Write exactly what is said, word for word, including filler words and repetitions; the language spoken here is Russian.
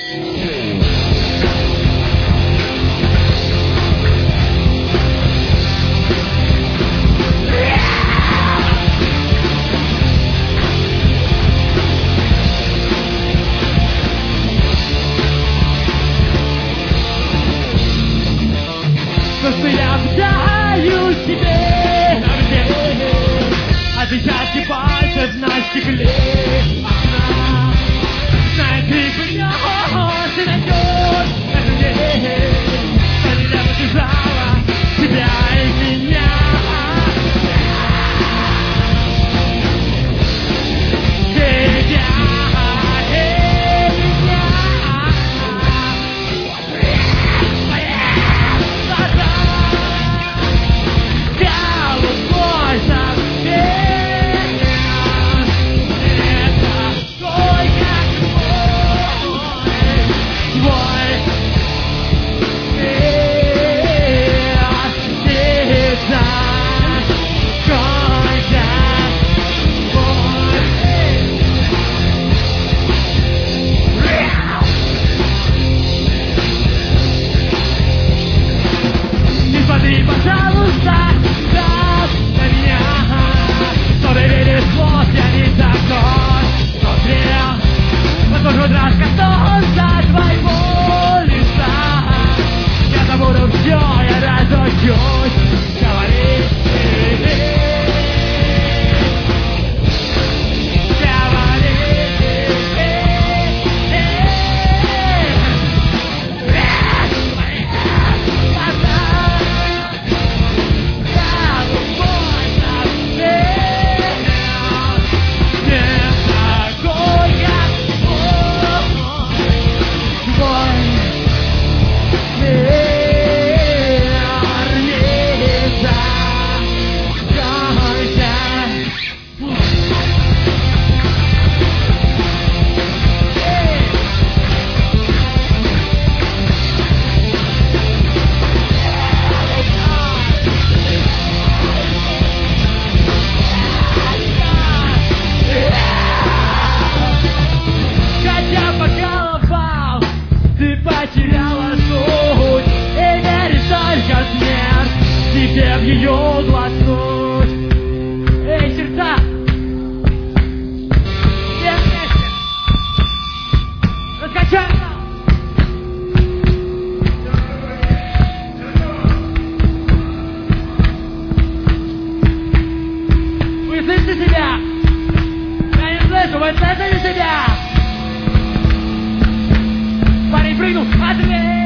То, что я даю себе на мне, отпечатки пальцев на стекле. Она знает, ты придешь и найдешь эту день, что нельзя поддержала тебя и меня. Смотри, пожалуйста, да, на меня. Но доверие слов я не такой. Смотрел, вот хоть раз коснулся твоего лица. Я забуду все, я разучусь говорить. Потеряла суть, и веришь только в смерть, тебе в ее глотнуть. Эй, сердца, все вместе, раскачаем. Вы слышите себя? Я не слышу, вы слышите себя? Парень прыгнул, отрезал!